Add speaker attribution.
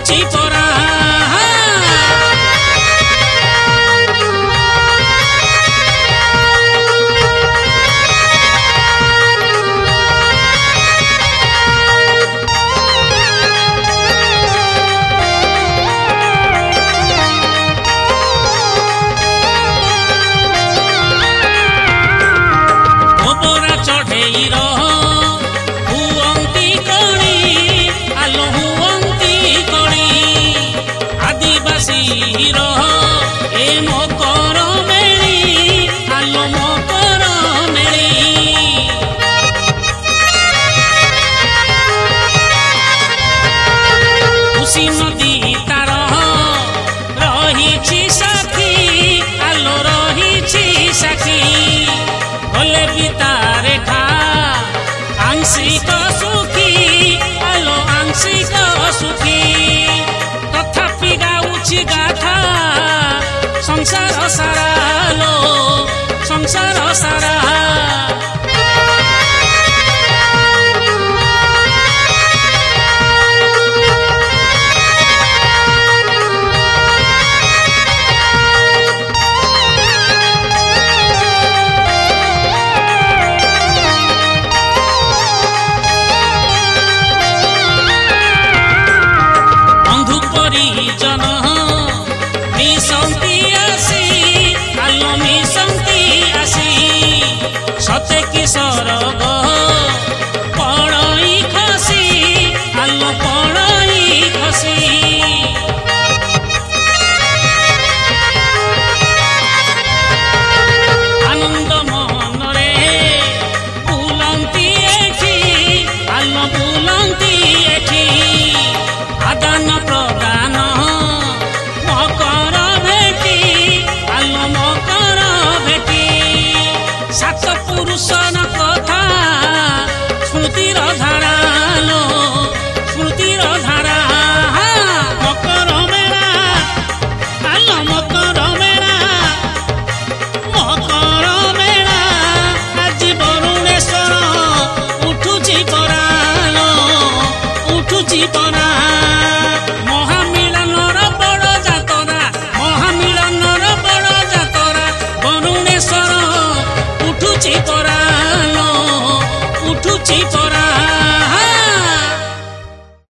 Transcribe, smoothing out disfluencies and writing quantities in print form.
Speaker 1: ଉଠୁଛି ପରା नदी तार रही साखी आलो रही साखी भले भी तारे खा आंशिक सुखी आलो आंशिक सुखी तथापि गाउछि गाथा संसार सारा लो संसार सारा जन मिशंती आसी आलो मिशंती आसी सते कि सरग पड़ई खसी आलो पड़ई खसी आनंद मन रे बुलंती एठी आलो बुलंती एठी आदान प्रदान सात पुरुषन कथा स्मृतिर धारा लो स्मृतिर धारा मकर मेला आलो मकर मेला आज बरुणेश्वर उठुची परा लो उठुची परा महामिलनर बड़ जातरा महामिलनर बड़ जातरा बरुणेश्वर उठुची परा लो उठुची परा